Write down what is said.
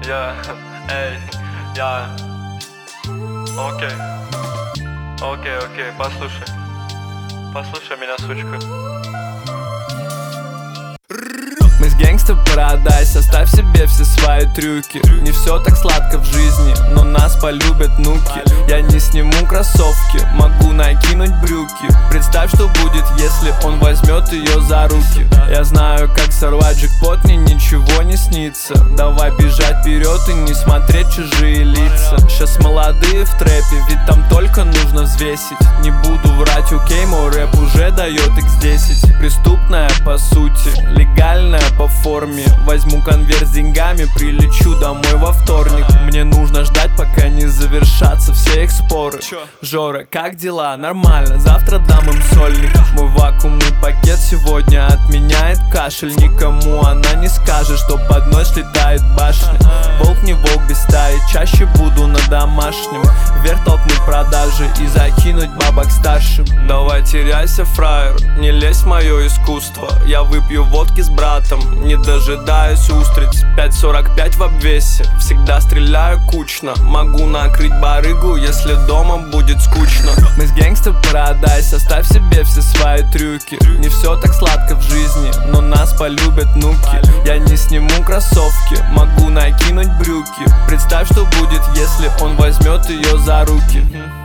Окей, послушай меня, сучка. Мы с Gangsta Paradise, оставь себе все свои трюки. Не все так сладко в жизни, но нас полюбят нуки. Я не сниму кроссовки, могу накинуть брюки. Представь, что будет, если он возьмет ее за руки. Я знаю, как сорвать джекпот, мне ничего не снится. Давай бежать вперед и не смотреть чужие лица. Сейчас молодые в трэпе, ведь там только нужно взвесить. Не буду врать, окей, мой рэп уже дает x10. Преступная по сути, легальная по форме. Возьму конверт с деньгами, прилечу домой во вторник. Мне нужно ждать, пока не завершатся все их споры. Жора, как дела? Нормально, завтра дам им сольник. Мой вакуумный пакет сегодня отменяет кашель. Никому она не скажет, что под ночь летает башня. Волк не волк без стаи, чаще буду на домашнем. Вверх толкнуть продажи и закинуть бабок старшим. Давай теряйся, фраер, не лезь в мое искусство. Я выпью водки с братом, не дожидаюсь устриц. 5.45 в обвесе, всегда стреляю кучно. Могу накрыть барыгу, если дома будет скучно. Мы с Gangsta Paradise, оставь себе все свои трюки. Не все так сладко в жизни, но нас полюбят нуки. Я не сниму кроссовки, могу накинуть брюки. Представь, что будет, если он возьмет ее за руки.